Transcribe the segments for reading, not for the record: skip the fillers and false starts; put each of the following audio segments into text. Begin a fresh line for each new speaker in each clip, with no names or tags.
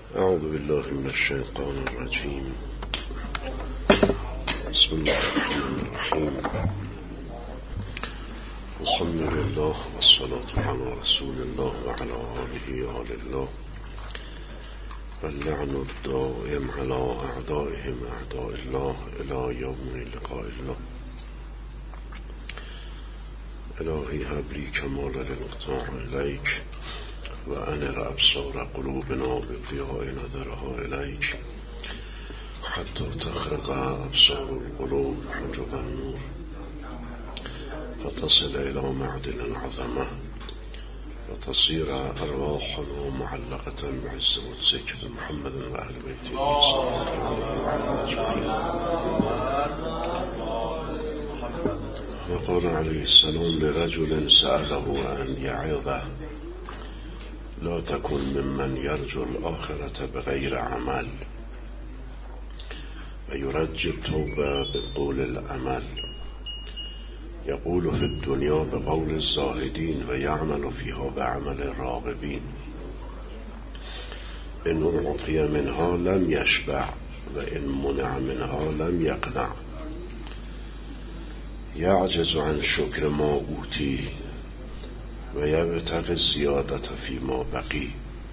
اعوذ بالله من الشیطان الرجیم. بسم الله الرحمن الرحیم. الحمد لله والصلاة على رسول الله وعلى آله آل الله واللعن الدائم على أعدائهم أعداء الله إلى يوم لقاء الله. إلهي هب لي كمال الانقطاع إليك وأنر أبصار قلوبنا بضياء نظرها إليك حتى تخرق أبصار القلوب حجب النور فتصل إلى معدن العظمة وتصير أرواحنا معلقة بعز قدسك بمحمد وأهل بيته صلى الله عليه وسلم. وقال عليه السلام لرجل سأله أن يعظه لا تكن ممن يرجو الآخرة بغير عمل ويرجي التوبة بقول العمل يقول في الدنيا بقول الزاهدين ويعمل فيها بعمل الراغبين إن أعطي منها لم يشبع وإن منع منها لم يقنع يعجز عن شكر ما أوتي و یبتغی زیادت فی ما بقی.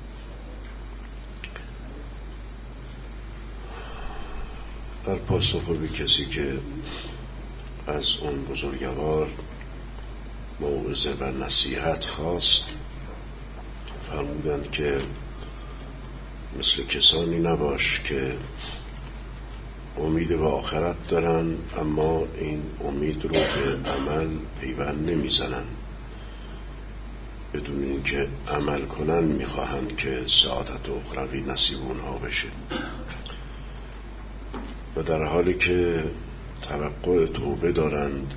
در پاسخ به کسی که از اون بزرگوار موعظه و نصیحت خواست فرمودند که مثل کسانی نباش که امید به آخرت دارن اما این امید رو به عمل پیوند نمیزنن، بدون اینکه عمل کنن میخواهند که سعادت اخروی نصیب اونها بشه و در حالی که توقع توبه دارند،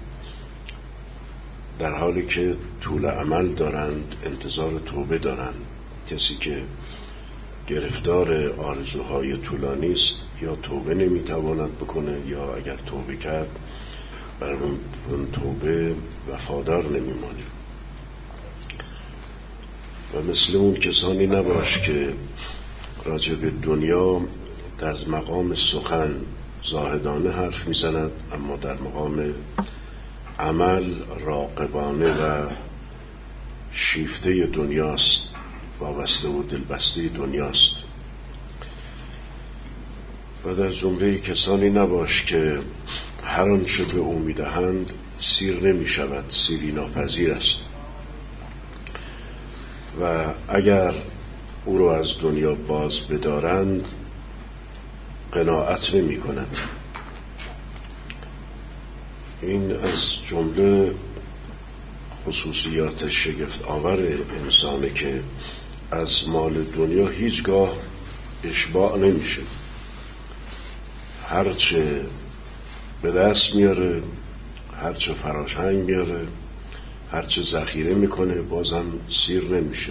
در حالی که طول عمل دارند، انتظار توبه دارند. کسی که گرفتار آرزوهای طولانی است یا توبه نمیتواند بکنه یا اگر توبه کرد بر اون توبه وفادار نمیمانه. و مثل اون کسانی نباش که راجع به دنیا در مقام سخن زاهدانه حرف میزند اما در مقام عمل راقبانه و شیفته دنیاست، وابسته و دلبسته دنیاست. و در زمره کسانی نباش که هر آنچه به او میدهند سیر نمی شود، سیری ناپذیر است و اگر او را از دنیا باز بدارند قناعت نمی کند. این از جمله خصوصیات شگفت آور انسانه که از مال دنیا هیچگاه اشباع نمیشه. هرچه به دست میاره، هرچه فراشنگ میاره، هرچه ذخیره میکنه بازم سیر نمیشه.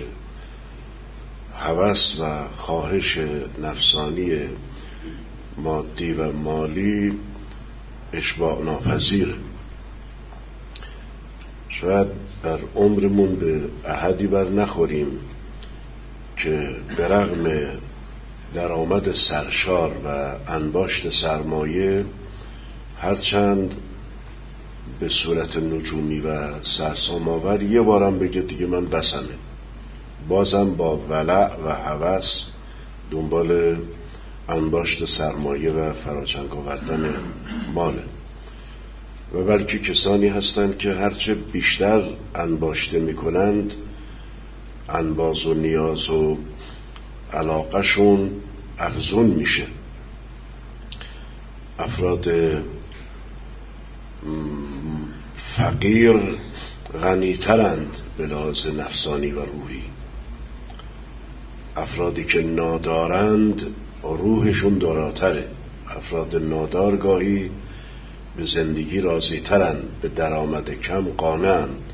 هوس و خواهش نفسانی مادی و مالی اشباع ناپذیره. شاید در عمرمون به احدی بر نخوریم که به رغم درآمد سرشار و انباشت سرمایه هرچند به صورت نجومی و سرسام‌آور یه بارم بگه دیگه من بسمه، بازم با ولع و هوس دنبال انباشت سرمایه و فراچنگ آوردن ماله. و بلکه کسانی هستند که هرچه بیشتر انباشته میکنند انباز و نیاز و علاقهشون افزون میشه. افراد فقیر غنی‌ترند به لحاظ نفسانی و روحی. افرادی که نادارند روحشون داراتره. افراد نادارگاهی به زندگی راضی‌ترند، به درآمد کم قانعند.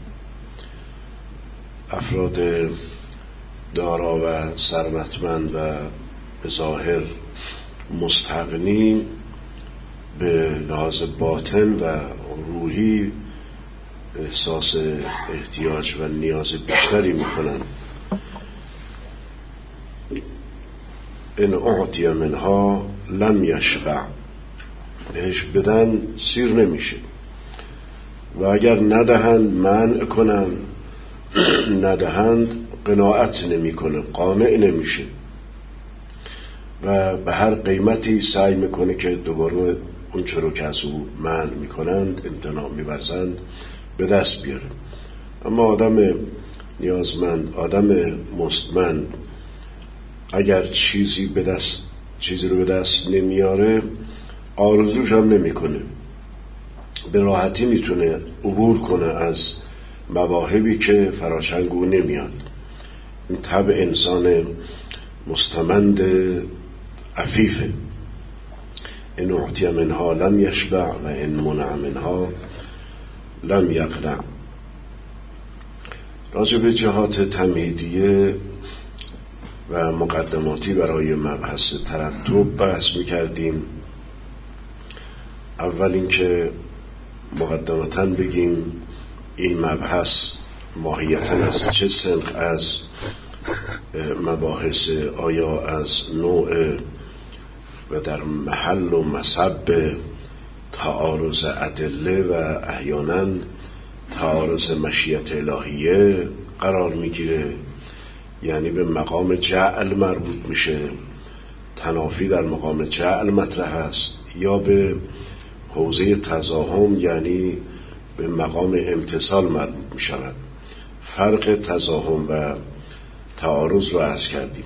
افراد دارا و ثروتمند و به ظاهر مستغنی به لحاظ باطن و روحی احساس احتیاج و نیاز بیشتری میکنن. ان اعطی منها لم یشبع، بهش بدن سیر نمیشه، و اگر ندهند منع کنن، ندهند قناعت نمیکنه، قانع نمیشه و به هر قیمتی سعی میکنه که دوباره اون چرا که از او منع میکنند، امتناع میورزند، به دست بیاره. اما آدم نیازمند، آدم مستمند، اگر چیزی رو به دست نمیاره، آرزوش هم نمیکنه، به راحتی میتونه عبور کنه از مواهبی که فراچنگ او نمیاد. این طبع انسان مستمند عفیفه. ان اعطی منها لم یشبع و ان منع منها لم یقنع. راجع به جهات تمهیدیه و مقدماتی برای مبحث ترتب بحث میکردیم. اول اینکه مقدمتاً بگیم این مبحث ماهیتاً از چه سنخ از مباحث، آیا از نوع و در محل و مسب تعارض ادله و احیانا تعارض مشیت الهیه قرار میگیره، یعنی به مقام جعل مربوط میشه، تنافی در مقام جعل مطرح است، یا به حوزه تزاحم یعنی به مقام امتصال مربوط میشود. فرق تزاحم و تعارض رو عرض کردیم.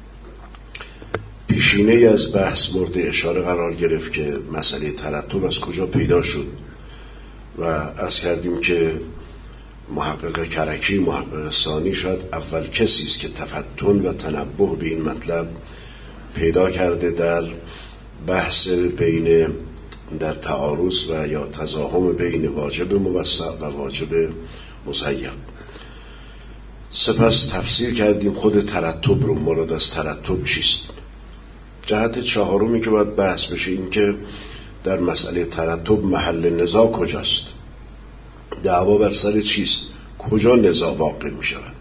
پیشینه از بحث مورد اشاره قرار گرفت که مسئله ترتب از کجا پیدا شد و عرض کردیم که محقق کرکی، محقق ثانی، شاید اول کسی است که تفتن و تنبه به این مطلب پیدا کرده در بحث بین در تعارض و یا تزاحم بین واجب موسع و واجب مضیق. سپس تفسیر کردیم خود ترتب رو، مراد از ترتب چیست. جهت چهارمی که باید بحث بشه این که در مسئله ترتب محل نزاع کجاست، دعوا بر سر چیست، کجا نزاع واقع می شود.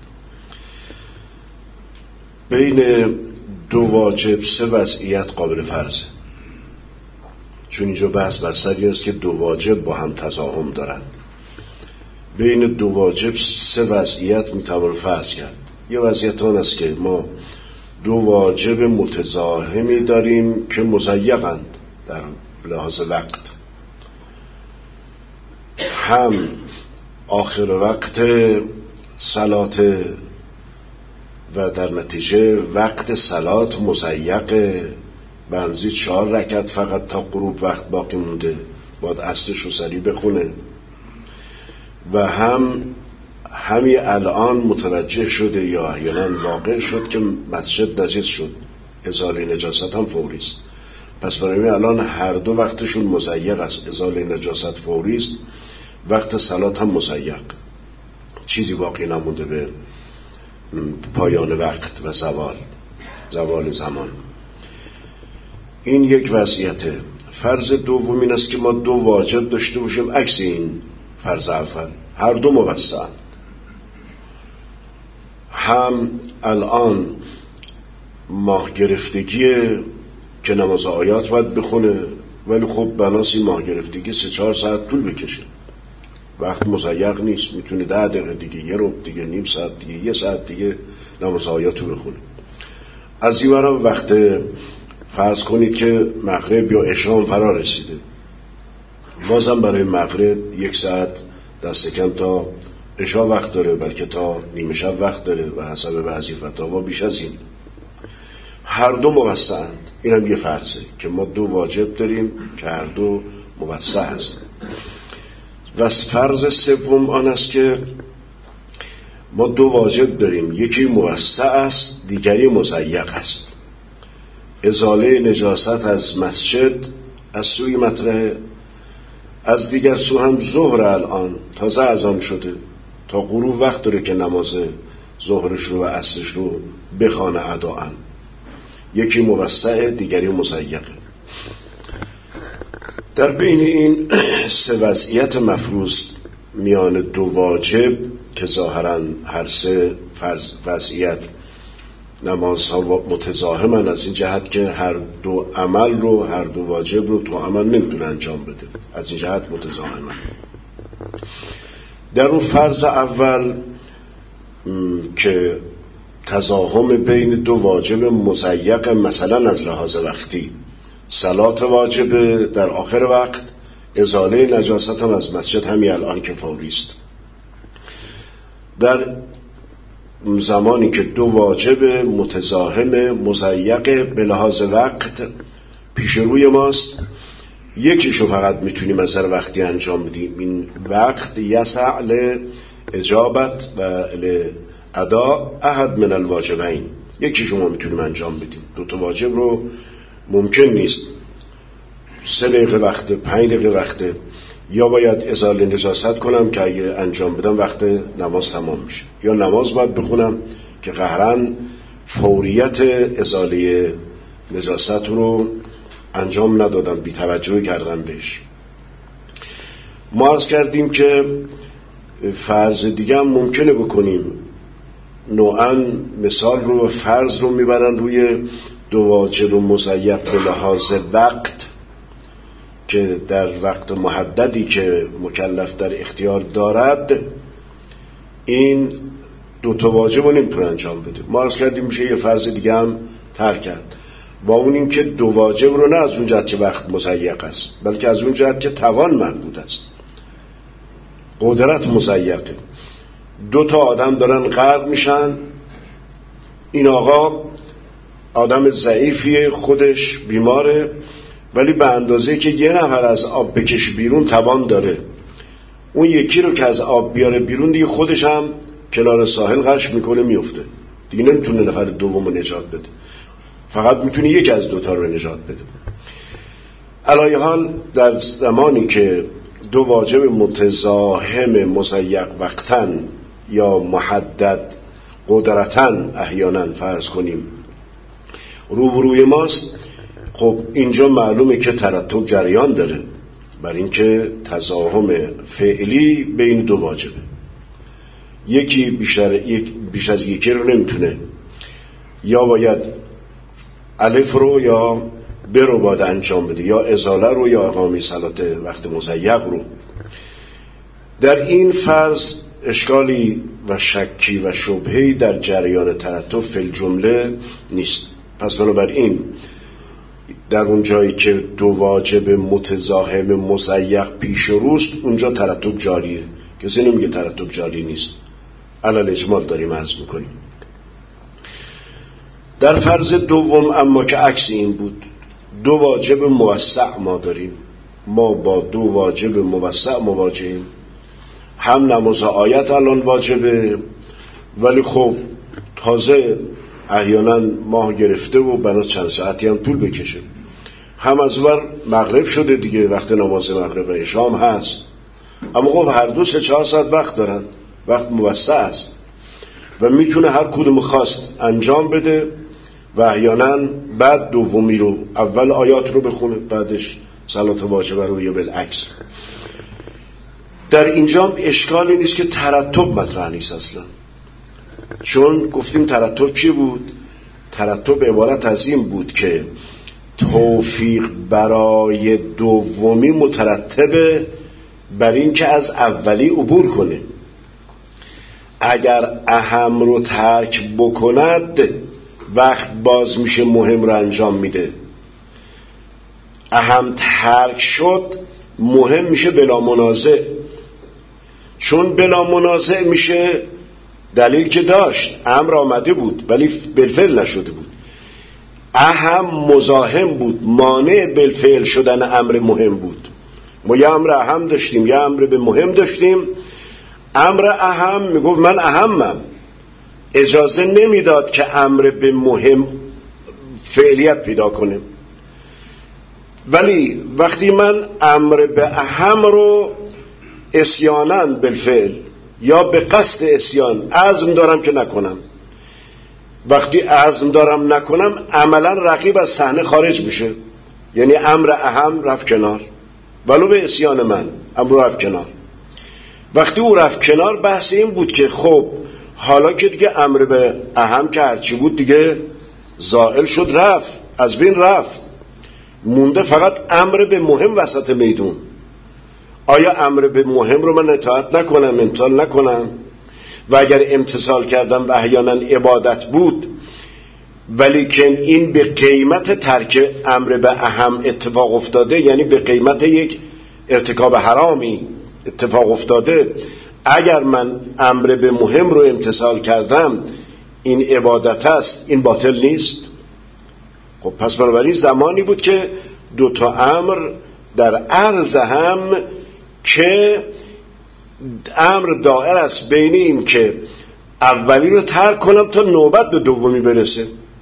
بین دو واجب سه وضعیت قابل فرضه، چون اینجا بحث بر سری است که دو واجب با هم تزاحم دارند. بین دو واجب سه وضعیت میتوان فرض کرد. یه وضعیت آن است که ما دو واجب متزاحمی داریم که مضیقند در لحاظ وقت، هم آخر وقت صلات و در نتیجه وقت صلات مضیقه، بنزی 4 رکعت فقط تا غروب وقت باقی مونده، باید عصرش رو سریع بخونه، و همین الان متوجه شده یا احیانا واقع شد که مسجد نجس شد، ازاله نجاست هم فوری است. پس برای الان هر دو وقتشون مضیق است، ازاله نجاست فوری است، وقت صلات هم مضیق، چیزی باقی نمونده به پایان وقت و زوال زمان. این یک وضعیته. فرض دوم این است که ما دو واجب داشته باشیم عکس این فرض اول، هر دو موسع، هم الان ماه گرفتگیه که نماز آیات باید بخونه، ولی خب بناسی ماه گرفتگی 3-4 ساعت طول بکشه، وقت مضیق نیست، میتونه 10 دقیقه دیگه، یه ربع دیگه، نیم ساعت دیگه، 1 ساعت دیگه نماز آیاتو بخونه. از این برم وقت فرض کنید که مغرب یا عشا فرا رسیده، بازم برای مغرب 1 ساعت دست کم تا عشا وقت داره، بلکه تا نیمه شب وقت داره و حسب بعضی فتاوا بیش از این. هر دو موسعند. این هم یه فرضه که ما دو واجب داریم که هر دو موسع هست. و فرض سوم آن است که ما دو واجب داریم، یکی موسع است، دیگری مضیق است. ازاله نجاست از مسجد از سوی مطرح، از دیگر سو هم ظهر الان تازه اذان شده، تا غروب وقت داره که نماز ظهرش رو و عصرش رو بخوانه اداءً. یکی موسع، دیگری مضیقه. در بین این سه وضعیت مفروض میان دو واجب که ظاهراً هر سه وضعیت نمازها متزاحمن از این جهت که هر دو عمل رو، هر دو واجب رو تو عمل نمیتونه انجام بده، از این جهت متزاحمن. در اون فرض اول که تزاحم بین دو واجب مضیق، مثلا از لحاظ وقتی صلات واجب در آخر وقت، ازاله نجاست هم از مسجد همین الان که فوری است. در زمانی که دو واجب متزاحم مضیق به لحاظ وقت پیش روی ماست، یکیشو فقط میتونیم از نظر وقتی انجام بدیم، این وقت یسع لاجابت و لادا احد من الواجبین، یکیشو ما میتونیم انجام بدیم. دو تا واجب رو ممکن نیست 3 دقیقه وقت، 5 دقیقه وقت، یا باید ازاله نجاست کنم که اگه انجام بدم وقت نماز تمام میشه، یا نماز باید بخونم که قهرن فوریت ازاله نجاست رو انجام ندادم، بی توجه کردم بهش. ما عرض کردیم که فرض دیگه هم ممکنه بکنیم، نوعاً مثال رو و فرض رو میبرن روی دو واجب مضیق به لحاظ وقت که در وقت محددی که مکلف در اختیار دارد این دو تا واجب رو نمیتونه انجام بده. ما عرض کردیم میشه یه فرض دیگه هم ترک کرد، با اون این که دو واجب رو نه از اون جهت که وقت مضیق است، بلکه از اون جهت که توان محدود است، قدرت مضیقه. 2 تا آدم دارن غرق میشن، این آقا آدم ضعیفیه، خودش بیماره، ولی به اندازه که یه نفر از آب بکش بیرون توان داره، اون یکی رو که از آب بیاره بیرون دیگه خودش هم کنار ساحل غرق میکنه، میفته دیگه، نمیتونه نفر دومو نجات بده، فقط میتونه یکی از 2 تا رو نجات بده. علی حال در زمانی که دو واجب متزاحم مضیق وقتن یا محدد قدرتن احیانا فرض کنیم روبروی ماست، خب اینجا معلومه که ترتب جریان داره، بر این که تزاحم فعلی بین دو واجبه، یکی بیش از یکی رو نمیتونه، یا باید الف رو یا ب رو باید انجام بده، یا ازاله رو یا اقامه صلات وقت مضیق رو. در این فرض اشکالی و شکی و شبهه‌ای در جریان ترتب فی الجمله نیست. پس بنابراین در اون جایی که دو واجب متزاحم مضیق پیش روست اونجا ترتب جاریه، کسی نمیگه ترتب جاری نیست، علل اجمال داریم عرض میکنیم. در فرض دوم اما که عکس این بود، دو واجب موسع ما داریم، ما با دو واجب موسع مواجهیم، هم نماز آیت الان واجبه ولی خب تازه احیانا ماه گرفته و بنا چند ساعتی هم طول بکشه، هم از ور مغرب شده دیگه، وقت نماز مغرب و شام هست، اما خب هر دو 3-4 ساعت وقت دارن، وقت موسع است و میتونه هر کدوم خواست انجام بده و احیانا بعد دومی رو اول آیات رو بخونه بعدش صلات واجبه رو، یا بالعکس. در اینجا اشکالی نیست که ترتب مطرح نیست اصلا، چون گفتیم ترتب چی بود؟ ترتب عبارت از این بود که توفیق برای دومی مترتبه بر این که از اولی عبور کنه. اگر اهم رو ترک بکند وقت باز میشه مهم رو انجام میده، اهم ترک شد مهم میشه بلا منازع، چون بلا منازع میشه دلیل که داشت، امر آمده بود ولی بالفعل نشده بود، اهم مزاحم بود، مانع بالفعل شدن امر مهم بود. ما یه امر اهم داشتیم یه امر به مهم داشتیم، امر اهم میگفت من اهمم، اجازه نمیداد که امر به مهم فعلیت پیدا کنه. ولی وقتی من امر به اهم رو عصیاناً بالفعل یا به قصد عصیان عزم دارم که نکنم، وقتی عزم دارم نکنم عملا رقیب از صحنه خارج میشه، یعنی امر اهم رفت کنار، ولو به عصیان من امر رفت کنار. وقتی او رفت کنار بحث این بود که خب حالا که دیگه امر به اهم که هرچی بود دیگه زائل شد، رفت، از بین رفت، مونده فقط امر به مهم وسط میدون. آیا امر به مهم رو من اطاعت نکنم، امتثال نکنم؟ و اگر امتثال کردم و احیانا عبادت بود، ولی که این به قیمت ترک امر به اهم اتفاق افتاده، یعنی به قیمت یک ارتکاب حرامی اتفاق افتاده، اگر من امر به مهم رو امتثال کردم این عبادت است، این باطل نیست؟ خب پس بنابراین زمانی بود که دوتا امر در عرض هم که امر دائر است بین این که اولی رو ترک کنم تا نوبت به دومی برسه،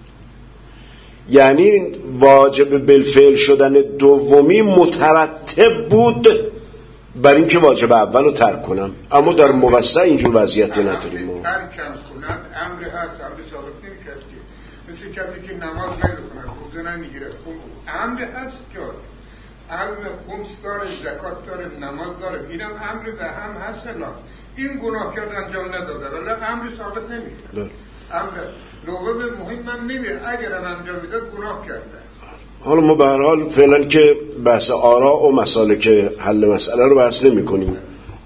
یعنی واجب بالفعل شدن دومی مترتب بود بر این که واجب اول رو ترک کنم. اما در موسع اینجور وضعیتی نداریم.
ترکم سنت امر هست، امر ثابت نمی‌کنه، مثل کسی که نماز نمی‌خونه، روزه نمیگیره، امر هست که امر خمس داره، زکات داره، نماز داره، اینم امر به هم هست. این گناه کرد انجام نداده ولی امر ثابت نمیشه. امر لغو به مهم من نمیره، اگر انجام میداد گناه کرده.
حالا ما به هر حال فعلا که بحث آراء و مسالک حل مسئله رو بحث نمی کنیم،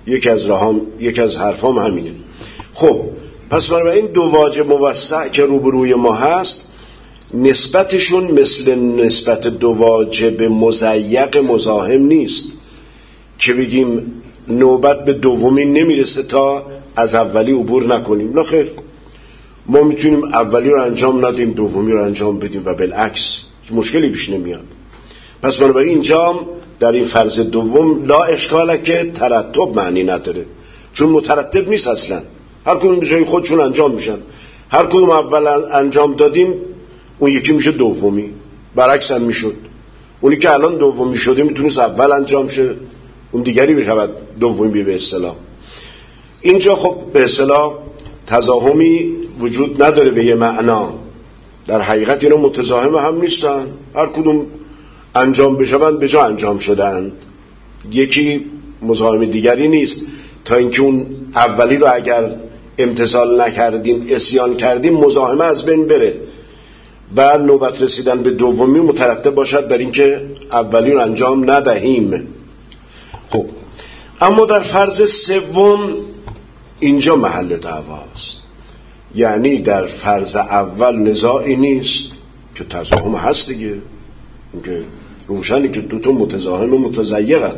یکی از حرفام همینه. خب پس بنابراین دو واجب موسع که روبروی ما هست نسبتشون مثل نسبت دو واجب مضیق مزاحم نیست که بگیم نوبت به دومی نمیرسه تا از اولی عبور نکنیم. نه خیر، ما میتونیم اولی رو انجام ندیم دومی رو انجام بدیم و بالعکس، مشکلی پیش نمیاد. پس بنابراین اینجا در این فرض دوم لا اشکاله که ترتب معنی نداره، چون مترتب نیست اصلا، هر کدوم به جای خودشون انجام میشن. هر کدوم اول انجام دادیم اون یکی میشه دومی، برعکس هم میشد. اونی که الان دومی شده میتونست اول انجام شه، اون دیگری بشود دومی به اصطلاح. اینجا خب به اصطلاح تزاحمی وجود نداره به یه معنا، در حقیقت اینا متزاحم هم نیستن، هر کدوم انجام بشوند به جا انجام شدند، یکی مزاحم دیگری نیست. تا اینکه اون اولی رو اگر امتثال نکردیم، عصیان کردیم، مزاحمه از بین بره و نوبت رسیدن به دومی مترتب باشد بر اینکه اولی رو انجام ندهیم. خب اما در فرض سوم اینجا محل دعواست، یعنی در فرض اول نزاعی نیست که تزاحم هست دیگه، اینکه روشنی که دوتا متزاحم و متضیقن.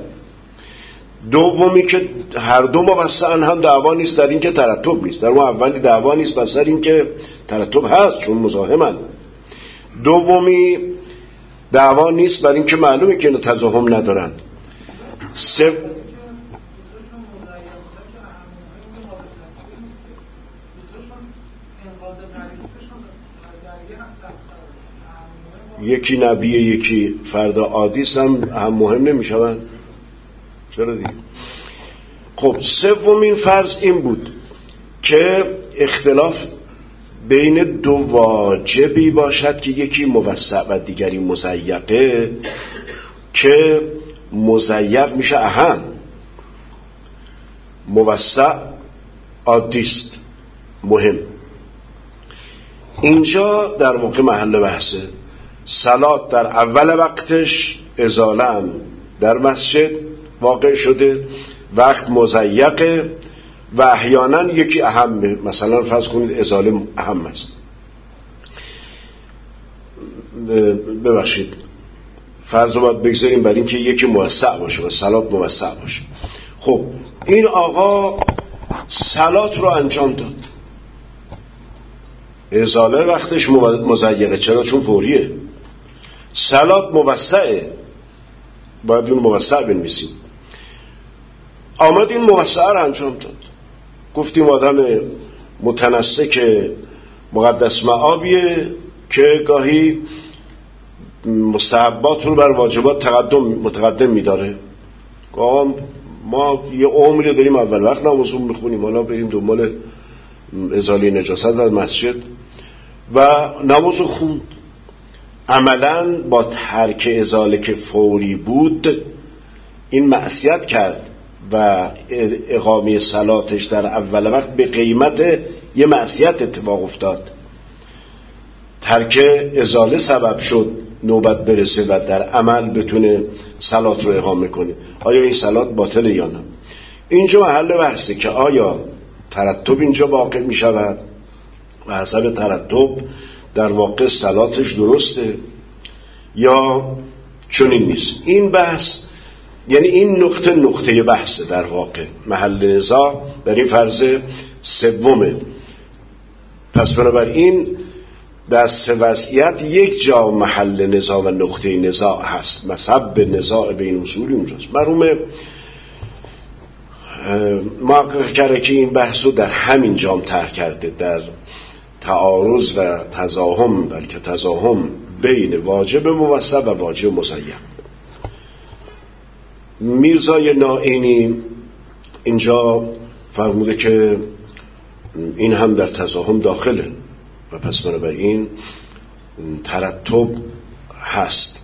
دومی که هر دو موسعن هم دعوا نیست در این که ترتب نیست، در اون اولی دعوا نیست بس در این که ترتب هست چون مزاحمن. دومی دعوا نیست بر این که معلومه که تزاحم ندارن. یکی نبی یکی فرد عادیست هم مهم نمیشون، چرا دیگه؟ خب سومین فرض این بود که اختلاف بین دو واجبی باشد که یکی موسع و دیگری مضیقه، که مضیق میشه اهم، موسع عادیست مهم. اینجا در واقع محل بحثه. صلات در اول وقتش ازاله هم در مسجد واقع شده، وقت مضیقه و احیانا یکی اهمه، مثلا فرض کنید ازاله اهم است. ببخشید فرض رو باید بگذاریم بر این که یکی موسع باشه و صلات موسع باشه. خب این آقا صلات رو انجام داد، ازاله وقتش مضیقه، چرا؟ چون فوریه. صلات موسعه، باید اون موسع بنویسیم. آمد این موسع رو انجام داد. گفتیم آدم متنسک مقدس معابیه که گاهی مستحبات رو بر واجبات متقدم میداره. ما یه عمری داریم اول وقت نماز میخونیم، حالا بریم دنبال ازاله نجاست در مسجد و نماز خوند. عملا با ترک ازاله که فوری بود این معصیت کرد و اقامه صلاتش در اول وقت به قیمت یه معصیت اتفاق افتاد، ترک ازاله سبب شد نوبت برسه و در عمل بتونه صلات رو اقامه کنه، آیا این صلات باطله یا نه؟ اینجا محل بحثه که آیا ترتب اینجا واقع می شود و حسب ترتب در واقع صلاتش درسته یا چنین نیست. این بحث یعنی این نقطه بحثه، در واقع محل نزاع در این فرض سومه. پس بنابراین در سه وضعیت یک جا محل نزاع و نقطه نزاع هست، مصب نزاع بین اصولی اونجاست. مرحوم محقق کرده که این بحث رو در همین جام طرح کرده، در تعارض و تزاحم، بلکه تزاحم بین واجب موسع و واجب مسیب. میرزای نائینی اینجا فرموده که این هم در تزاحم داخله و پس بنابراین ترتب هست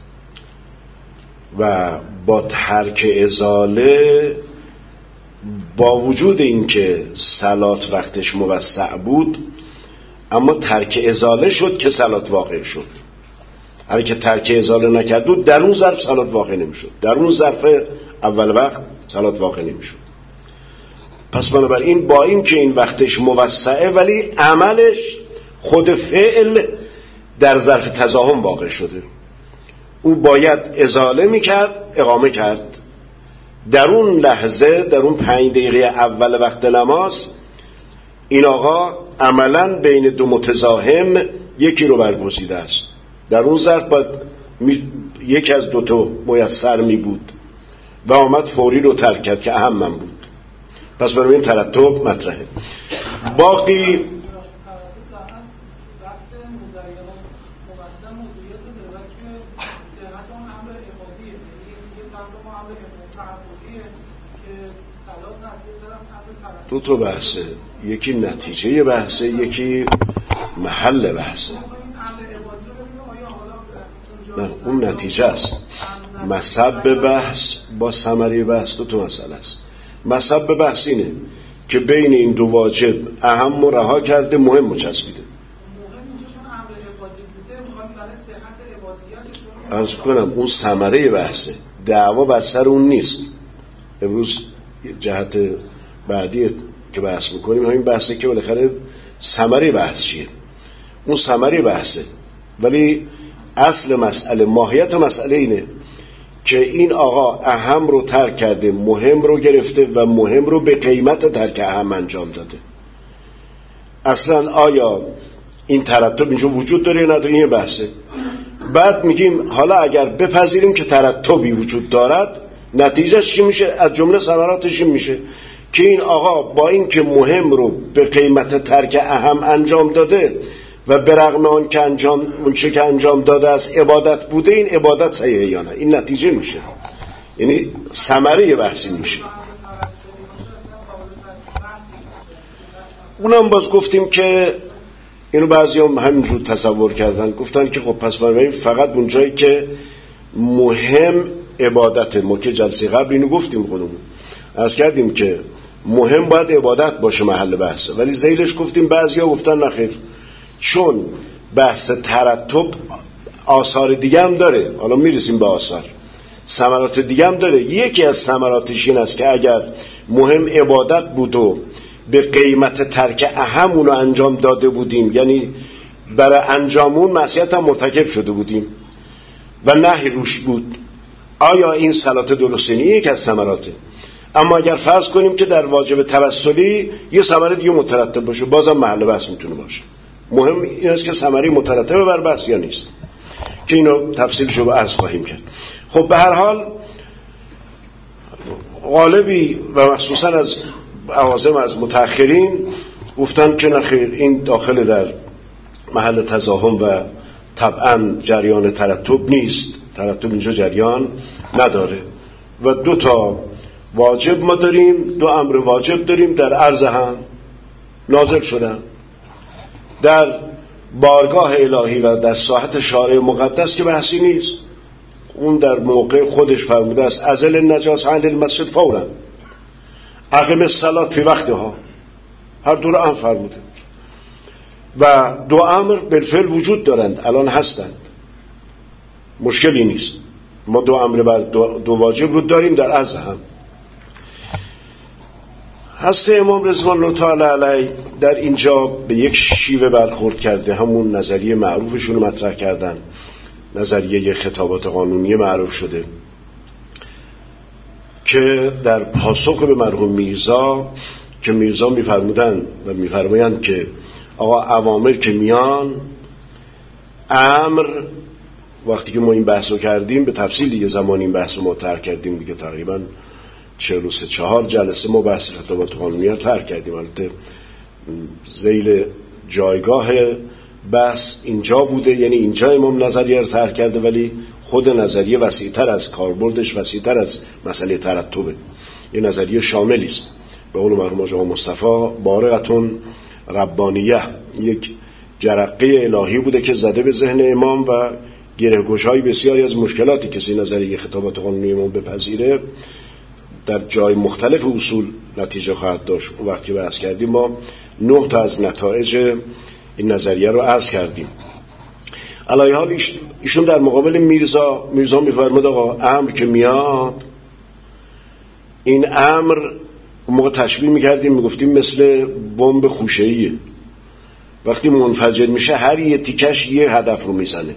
و با ترک ازاله با وجود اینکه صلات وقتش موسع بود اما ترک ازاله شد که صلات واقع شد. اگه که ترک ازاله نکرد بود در اون ظرف صلات واقع نمیشد، در اون ظرف اول وقت صلات واقع نمیشد. پس بنابراین با این که این وقتش موسعه ولی عملش خود فعل در ظرف تزاحم واقع شده، او باید ازاله میکرد، اقامه کرد در اون لحظه، در اون 5 دقیقه اول وقت نماز. این آقا عملا بین دو متزاحم یکی رو برگزیده است، در اون ظرف باید یکی از دوتا میسر می بود و آمد فوری رو ترک کرد که اهم من بود. پس برای این ترتب مطرحه. باقی دو تا بحثه، یکی نتیجه بحثه، یکی محل بحثه. نه اون نتیجه است. مصب بحث با ثمره بحث دو تا مسئله است. مصب بحث اینه که بین این دو واجب اهم و رها کرده، مهم و چسبیده. عرض کنم اون ثمره بحثه، دعوا بر سر اون نیست. امروز جهت بعدی که بحث میکنیم همین بحثه که بالاخره ثمره بحث چیه. اون ثمره بحثه، ولی اصل مسئله، ماهیت مسئله اینه که این آقا اهم رو ترک کرده، مهم رو گرفته و مهم رو به قیمت ترک اهم انجام داده. اصلا آیا این ترتب اینجا وجود داره یا نداره، این بحثه. بعد میگیم حالا اگر بپذیریم که ترتبی وجود دارد، نتیجهش چی میشه؟ از جمله ثمراتش این میشه که این آقا با این که مهم رو به قیمت ترک اهم انجام داده و به رغم آن که اون چه که انجام داده از عبادت بوده، این عبادت صحیحه یا نه، این نتیجه میشه، یعنی ثمره بحثی میشه. اونم باز گفتیم که اینو بعضی هم همینجور تصور کردن، گفتن که خب پس بنابراین فقط اون جایی که مهم عبادته. ما که جلسه قبل اینو گفتیم، خودمون عرض کردیم که مهم باید عبادت باشه محل بحثه، ولی ذیلش گفتیم بعضی ها گفتن نخیر، چون بحث ترتب آثار دیگه هم داره، حالا میرسیم به آثار، ثمرات دیگه هم داره. یکی از ثمراتش این است که اگر مهم عبادت بود و به قیمت ترک اهم اونو انجام داده بودیم، یعنی برای انجامون معصیت هم مرتکب شده بودیم و نهی روش بود، آیا این صلات درسته؟ یک از ثمراته. اما اگر فرض کنیم که در واجب توسلی یه ثمره دیگه مترتب باشه، بازم محل بحث میتونه باشه. مهم این است که ثمره مترتب بر بحث یا نیست، که اینو تفصیلشو رو عرض خواهیم کرد. خب به هر حال غالبی و مخصوصا از عوازم از متأخرین گفتن که نخیر، این داخل در محل تزاحم و طبعا جریان ترتب نیست، ترتب اینجا جریان نداره و دو تا واجب ما داریم، دو امر واجب داریم در عرض هم نازل شدن در بارگاه الهی و در ساحت شارع مقدس که بحثی نیست. اون در موقع خودش فرموده است ازل النجاس عن المسجد فورا، اقم الصلاة فی وقتها، هر دو رو هم فرموده. و دو امر بالفعل وجود دارند، الان هستند، مشکلی نیست. ما دو امر بر دو واجب رو داریم در عرض هم. حضرت امام رضوان الله تعالی علیه در اینجا به یک شیوه برخورد کرده، همون نظریه معروفشون رو مطرح کردن، نظریه خطابات قانونی معروف شده که در پاسخ به مرحوم میرزا که میرزا میفرمودن و میفرمایند که آقا اوامر که میان، امر، وقتی که ما این بحثو کردیم به تفصیل دیگه، زمان این بحثو ما ترک کردیم دیگه، تقریبا 43 جلسه ما بحث خطابات قانونی رو ترک کردیم. البته ذیل جایگاه بحث اینجا بوده، یعنی اینجا امام نظریه رو ترک کرده، ولی خود نظریه وسیع‌تر از کاربردش، وسیع‌تر از مسئله ترتبه، یه نظریه شاملی است. به قول مرحوم آقا مصطفی بارقتون ربانیه، یک جرقه الهی بوده که زده به ذهن امام و گره‌گشایی بسیاری از مشکلاتی که نظریه خطابات قانونی امام بپذیره در جای مختلف اصول نتیجه خواهد داشت. اون وقتی بحث کردیم ما 9 تا از نتایج این نظریه رو عرض کردیم. علی حال ایشون در مقابل میرزا میفرمود آقا امر که میاد، این امر موقع تشبیه میکردیم میگفتیم مثل بمب خوشه‌ایه، وقتی منفجر میشه هر یه تیکش یه هدف رو میزنه.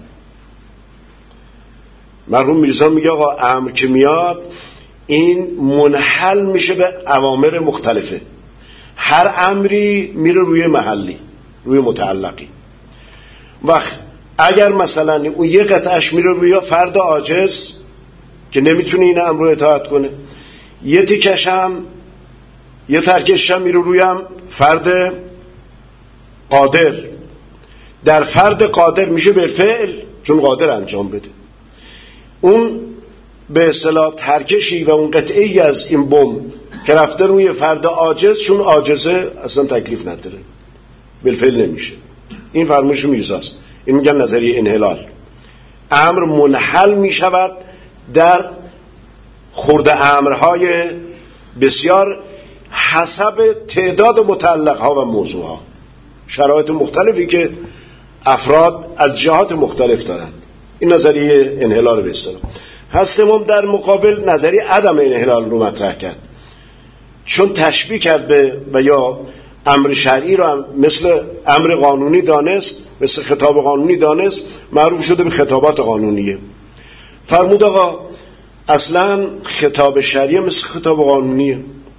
مرحوم میرزا میگه آقا امر که میاد این منحل میشه به اوامر مختلفه، هر امری میره روی محلی، روی متعلقی. وقت اگر مثلا اون یه قطعش میره روی فرد عاجز که نمیتونه این امر رو اطاعت کنه، یه تیکش هم، یه ترکش هم میره روی هم فرد قادر، در فرد قادر میشه بالفعل چون قادر انجام بده. اون به اصطلاح ترکشی و اون قطعی از این بم که رفته روی فرد عاجز، چون عاجزه اصلا تکلیف نداره، بالفعل نمیشه. این فرمایش میرزاست، این میگن نظریه انحلال. امر منحل میشود در خرده امرهای بسیار حسب تعداد متعلقها و موضوعها، شرایط مختلفی که افراد از جهات مختلف دارند. این نظریه انحلال به اصطلاح. حضرت امام در مقابل نظریه عدم انحلال رو مطرح کرد، چون تشبیه کرد به و یا امر شرعی رو مثل امر قانونی دانست، مثل خطاب قانونی دانست، معروف شده به خطابات قانونیه. فرمود آقا اصلا خطاب شرعی مثل خطاب قانونیه.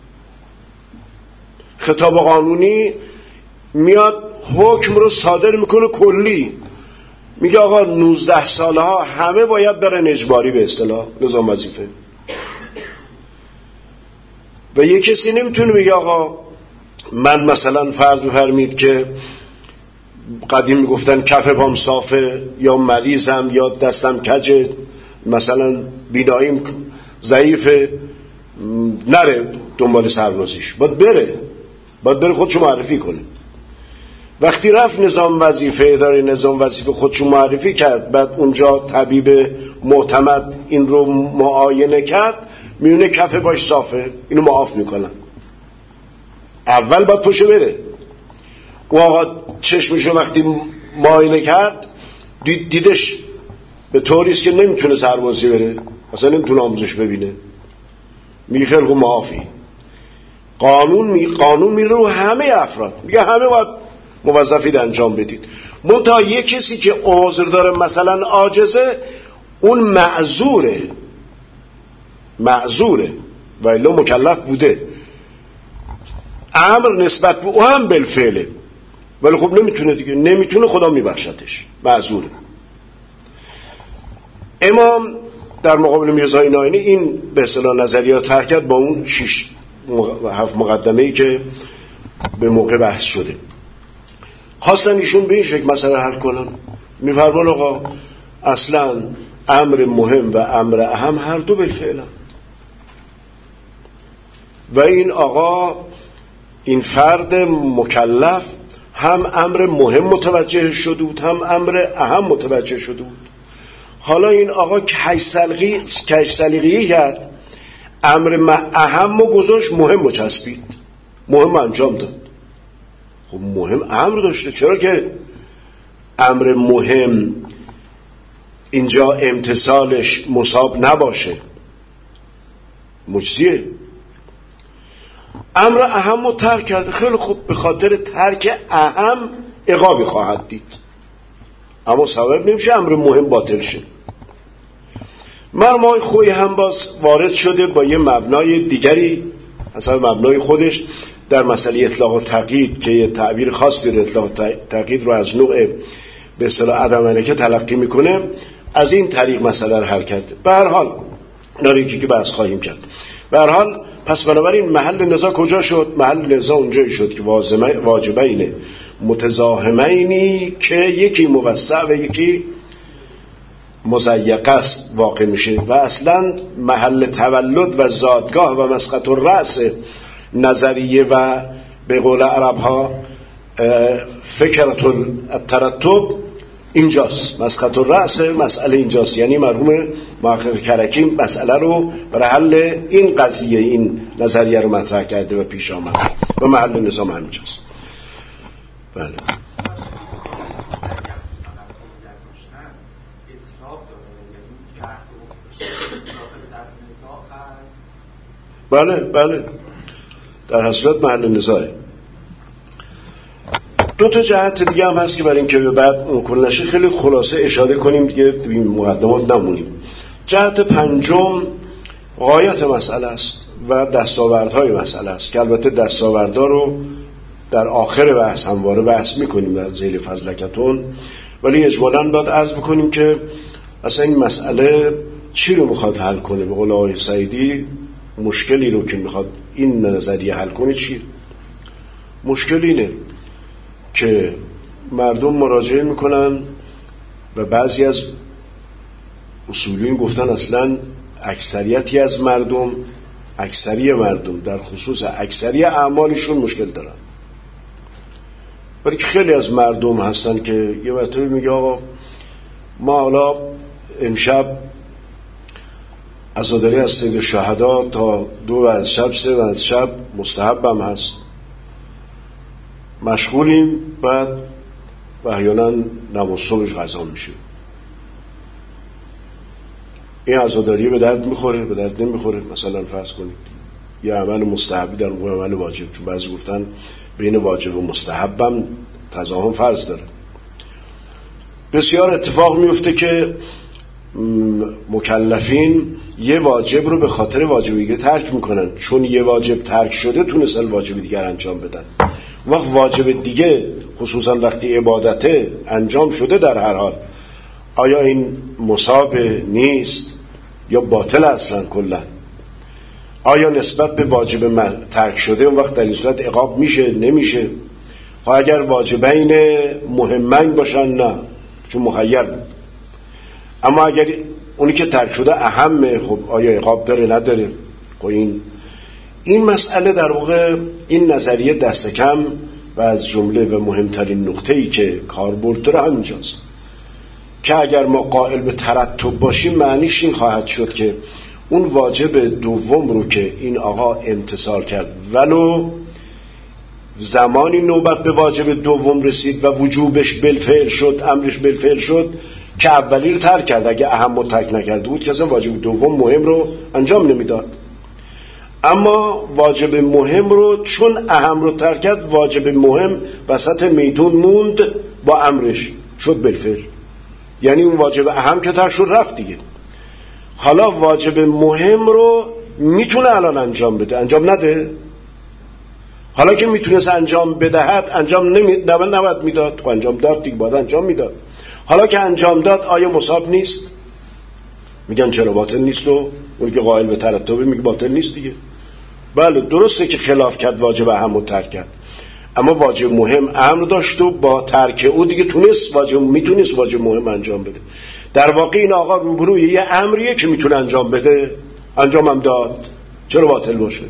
خطاب قانونی میاد حکم رو صادر میکنه کلی، میگه آقا 19 ساله ها همه باید برن اجباری، به اصطلاح نظام وظیفه. و یک کسی نمیتونه بگه آقا من مثلا فرض بفرمید که قدیم میگفتن کف پام صافه یا مریضم یا دستم کجه، مثلا بیناییم ضعیفه، نره دنبال سربازیش، باید بره خودشو معرفی کنه. وقتی رفت نظام وظیفه، اداره نظام وظیفه خودشو معرفی کرد، بعد اونجا طبیب معتمد این رو معاینه کرد، میونه کف باش صافه، اینو معاف میکنن. اول باید پشو بره. او آقا چشمشو وقتی معاینه کرد دیدش به طوریست که نمیتونه سربازی بره، اصلا نمیتونه آموزش ببینه، میگه خیلی خوب معافی. قانون میره رو همه افراد، میگه همه باید موظفید انجام بدید. منتها یک کسی که عذر داره، مثلا عاجزه، اون معذوره و الا مکلف بوده، امر نسبت به او هم بالفعله، ولی خب نمیتونه دیگه، نمیتونه، خدا میبخشتش، معذوره. امام در مقابل میرزای ناینی این به اصطلاح نظریه رو ترک کرد با اون 7 مقدمه‌ای که به موقع بحث شده. خواستن ایشون به این شکل مسئله حل کنن. میفرمان آقا اصلا امر مهم و امر اهم هر دو بالفعلن، و این آقا، این فرد مکلف هم امر مهم متوجه شده بود، هم امر اهم متوجه شده بود. حالا این آقا کج سلیقه‌ای کرد، امر اهم رو گذاشت، مهم رو چسبید، مهم انجام داد. خب مهم امر داشته، چرا که امر مهم اینجا امتثالش مصاب نباشه؟ مجزیه. امر اهم رو ترک کرده، خیلی خوب، به خاطر ترک اهم عقابی خواهد دید، اما سبب نمیشه امر مهم باطل شه. مرمای خوی هم باز وارد شده با یه مبنای دیگری، اصلا مبنای خودش در مسئله اطلاق و تقیید که یه تعبیر خاصی رو اطلاق و تقیید رو از نوع به اصطلاح عدم ملکه تلقی میکنه، از این طریق مسئله رو حل کرده. به هر حال ناریکی که بحث خواهیم کرد. به هر حال پس بنابراین محل نزاع کجا شد؟ محل نزاع اونجایی شد که واجبین متزاحمینی که یکی موسع و یکی مضیق است واقع میشه و اصلا محل تولد و زادگاه و مسقط الرأس نظریه و به قول عرب ها فکرت الترتب اینجاست. مسقط الرأس مسئله اینجاست، یعنی مرحوم محقق کرکی مسئله رو برای حل این قضیه این نظریه رو مطرح کرده و پیش آمد و محل نظام همینجاست. بله. بله در حصولت محل نزاعه. دو تا جهت دیگه هم هست که برای اینکه بعد مکمل نشه خیلی خلاصه اشاره کنیم دیگه، مقدمات نمونیم. جهت پنجم غایت مسئله است و دستاوردهای مسئله است که البته دستاوردها رو در آخر بحث همواره بحث میکنیم در ذیل فضلکتون، ولی اجمالاً باید عرض بکنیم که اصلا این مسئله چی رو میخواد حل کنه. به قول آقای سعیدی مشکلی رو که میخواد این نظریه حل کنه چی؟ مشکل اینه که مردم مراجعه میکنن و بعضی از اصولیین گفتن اصلا اکثریتی از مردم، اکثری مردم در خصوص اکثری اعمالشون مشکل دارن، ولی که خیلی از مردم هستن که یه مرتبه میگه آقا ما حالا امشب عزاداری از سید شهدا تا 2 از شب 3 از شب مستحبم هست، مشغولیم، بعد و احیانا نماز صبحش قضا میشه. این عزاداری به درد میخوره به درد نمیخوره؟ مثلا فرض کنید یه عمل مستحبی در مقابل عمل واجب، چون بعضی گفتن بین واجب و مستحبم تضاهم فرض داره. بسیار اتفاق میفته که مکلفین یه واجب رو به خاطر واجب دیگه ترک میکنن، چون یه واجب ترک شده تونستن واجب دیگر انجام بدن. وقت واجب دیگه خصوصا وقتی عبادته انجام شده در هر حال، آیا این مصاب نیست یا باطل اصلا کلا؟ آیا نسبت به واجب ترک شده اون وقت در این صورت عقاب میشه نمیشه؟ خب اگر واجبین مهمین باشن نه، چون مخیر بود. اما اگر اونی که ترک شده اهمه، خب آیا عقاب داره نداره؟ خب این مسئله در واقع این نظریه دست کم و از جمله و مهمترین نقطه‌ای که کاربرد داره همینجاست که اگر ما قائل به ترتب باشیم معنیش این خواهد شد که اون واجب دوم رو که این آقا امتثال کرد ولو زمانی نوبت به واجب دوم رسید و وجوبش بالفعل شد، امرش بالفعل شد، که اولی رو ترک کرد. اگه اهم رو ترک نکرده بود که اصلا واجب دوم مهم رو انجام نمیداد. اما واجب مهم رو چون اهم رو ترک کرد، واجب مهم وسط میدون موند با امرش شد بالفعل، یعنی اون واجب اهم که ترک شد رفت دیگه. حالا واجب مهم رو میتونه الان انجام بده، انجام نده؟ حالا که میتونست انجام بدهد انجام نباید میداد؟ خب انجام داد دیگه، باید انجام میداد. حالا که انجام داد آیا مصاب نیست؟ میگن چرا باطل نیست؟ و اون که قائل به ترتبه میگه باطل نیست دیگه. بله درسته که خلاف کرد، واجب اهم رو ترک کرد، اما واجب مهم امر داشت و با ترک او دیگه میتونست واجب مهم انجام بده. در واقع این آقا روبروی یه امریه که میتونه انجام بده، انجام هم داد، چرا باطل باشه؟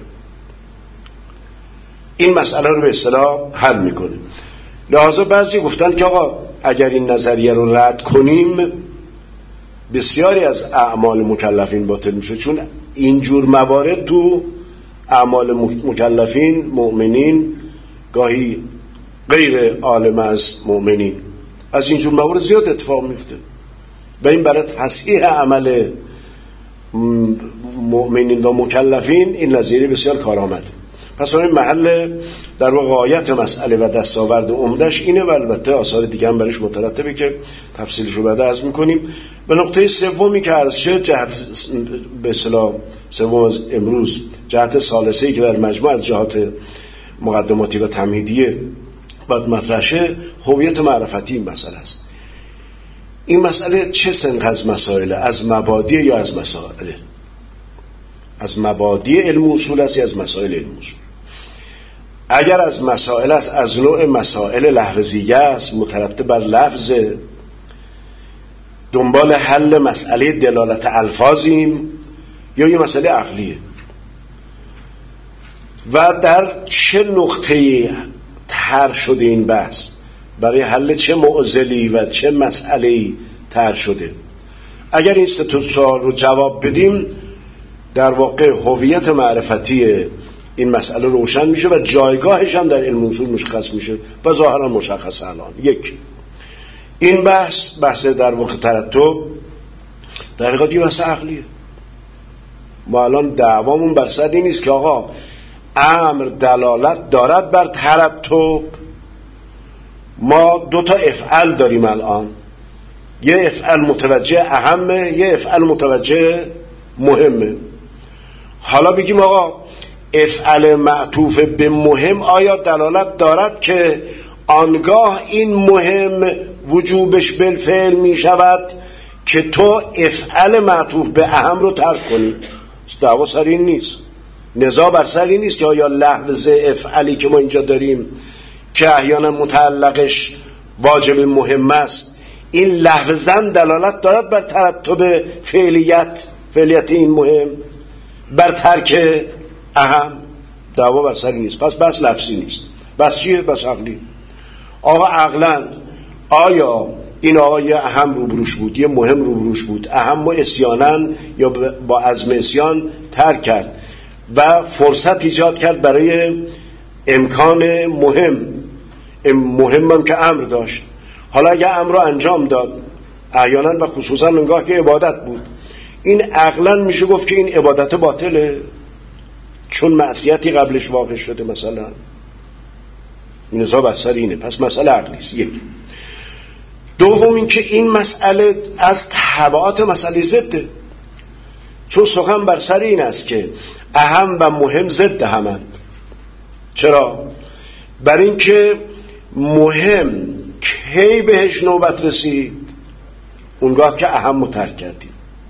این مسئله رو به اصطلاح حل میکنه. لحاظا بعضی گفتن که آقا اگر این نظریه رو رد کنیم بسیاری از اعمال مکلفین باطل میشه، چون اینجور موارد تو اعمال مکلفین مؤمنین گاهی غیر عالم از مؤمنین. از اینجور موارد زیاد اتفاق میفته و این برای تصحیح عمل مؤمنین و مکلفین این نظریه بسیار کارآمد. پس این محل در واقع غایت مسئله و دستاورد عمدش اینه و البته آثار دیگه هم برش مترتبه که تفصیلش رو بعد عرض میکنیم. به نقطه سومی که عرض شد، جهت به اصطلاح سوم از امروز، جهت ثالثه‌ای که در مجموع از جهات مقدماتی و تمهیدیه باید مطرح شه، هویت معرفتی این مسئله است. این مسئله چه سنخ از مسائل؟ از مبادی یا از مسائل؟ از مبادی علم اصول است یا از مسائل علم اصول؟ اگر از مسائل است، از نوع مسائل لفظیه است، مترتب بر لفظ، دنبال حل مسئله دلالت الفاظیم، یا یه مسئله عقلیه؟ و در چه نقطه‌ای طرح شده این بحث؟ برای حل چه معضلی و چه مسئله‌ای طرح شده؟ اگر این سه تا سوال رو جواب بدیم، در واقع هویت معرفتی این مسئله روشن میشه و جایگاهش هم در علم اصول مشخص میشه و ظاهرا مشخص الان. یک، این بحث در واقع ترتب در حقیقت یه بحث عقلیه. ما الان دعوامون بر سر این نیست که آقا امر دلالت دارد بر ترتب. ما دو تا افعال داریم الان، یه افعال متوجه اهمه، یه افعال متوجه مهمه. حالا بگیم آقا افعال معطوف به مهم آیا دلالت دارد که آنگاه این مهم وجوبش بالفعل می شود که تو افعال معطوف به اهم رو ترک کنی؟ دعوا سر این نیست، نزاع بر سر این نیست که آیا لفظ افعالی که ما اینجا داریم که احیانا متعلقش واجب مهم است، این لفظاً دلالت دارد بر ترتب فعلیت این مهم بر ترک اهم؟ دعوا بر سر این نیست. پس بحث لفظی نیست، بس چیه؟ بس عقلی. آقا عقلاً آیا این آقا یه اهم روبروش بود، یه مهم روبروش بود، اهم و اسیاناً یا با عزم اسیان ترک کرد و فرصت ایجاد کرد برای امکان مهمم که امر داشت. حالا اگه امر رو انجام داد، احیانا و خصوصا اونگاه که عبادت بود، این عقلا میشه گفت که این عبادت باطله چون معصیتی قبلش واقع شده مثلا. این نزاع بر سر اینه. پس مسئله عقلی است. یک. دوم این که این مسئله از تبعات مسئله ضده، چون سخن بر سر این است که اهم و مهم ضد همند. چرا؟ بر این که مهم کی بهش نوبت رسید؟ اونگاه که اهم رو ترک کردیم،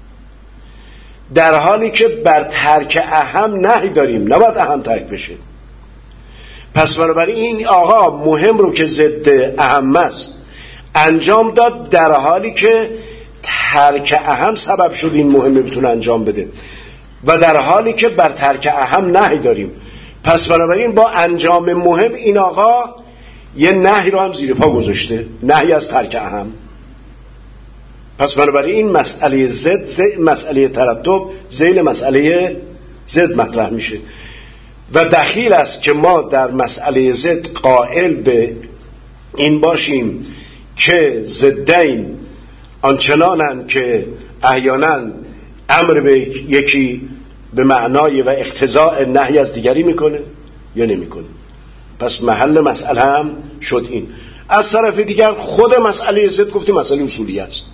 در حالی که بر ترک اهم نهی داریم، نباید اهم ترک بشه. پس بنابراین این آقا مهم رو که ضد اهم است انجام داد، در حالی که ترک اهم سبب شد این مهمه بتونه انجام بده و در حالی که بر ترک اهم نهی داریم. پس بنابراین با انجام مهم این آقا یه نهی رو هم زیر پا گذاشته، نهی از ترک اهم. پس بنابراین این مسئله مسئله ترتب ذیل مسئله ضد مطرح میشه و دخیل است که ما در مسئله ضد قائل به این باشیم که ضدین آنچنانن که احیانا امر به یکی به معنای و اقتضاء نهی از دیگری میکنه یا نمیکنه. پس محل مسئله هم شد این. از طرف دیگر خود مسئله ضد گفتیم مسئله اصولی است،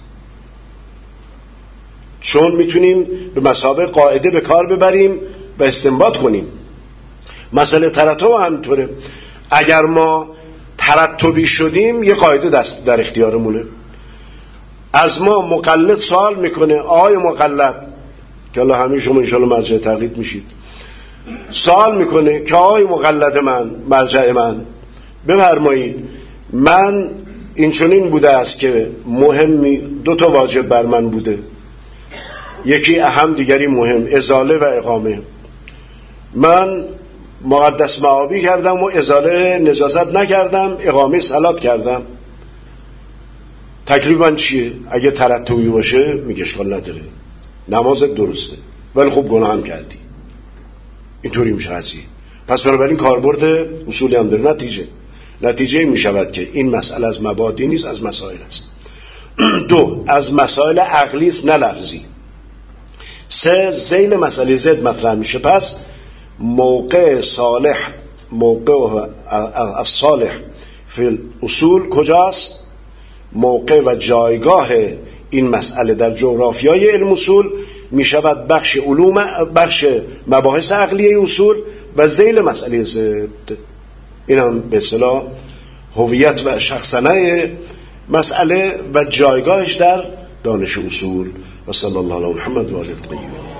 چون میتونیم به مثابه قاعده به کار ببریم و استنباط کنیم. مسئله ترتب همینطوره. اگر ما ترتبی شدیم یه قاعده در اختیارمونه. از ما مقلد سوال میکنه، آقای مقلد که الله همین شما انشاءالله مرجع تقلید میشید، سوال میکنه که آقای مقلد من، مرجع من، بفرمایید من این چنین بوده است که مهمی دو تا واجب بر من بوده، یکی اهم دیگری مهم، ازاله و اقامه. من مقدس معابی کردم و ازاله نجاست نکردم، اقامه صلات کردم. تکلیف من چیه؟ اگه ترتبی باشه میگه اشکال نداره، نمازت درسته، ولی خب گناه هم کردی. اینطوری میشه قضیه. پس بنابراین کاربرد اصولی هم داره. نتیجه نتیجه می شود که این مسئله از مبادی نیست، از مسائل است. 2 از مسائل عقلی است نه لفظی. 3 ذیل مسئله زد مطرح میشه. پس موقع صالح، موقع الصالح فی الاصول کجاست؟ موقع و جایگاه این مسئله در جغرافیای علم اصول می شود بخش مباحث عقلیه اصول و ذیل مسئله زد. این هم به اصطلاح هویت و شخصنه مسئله و جایگاهش در دانش اصول. و صلی الله علی محمد و آله الطاهرین.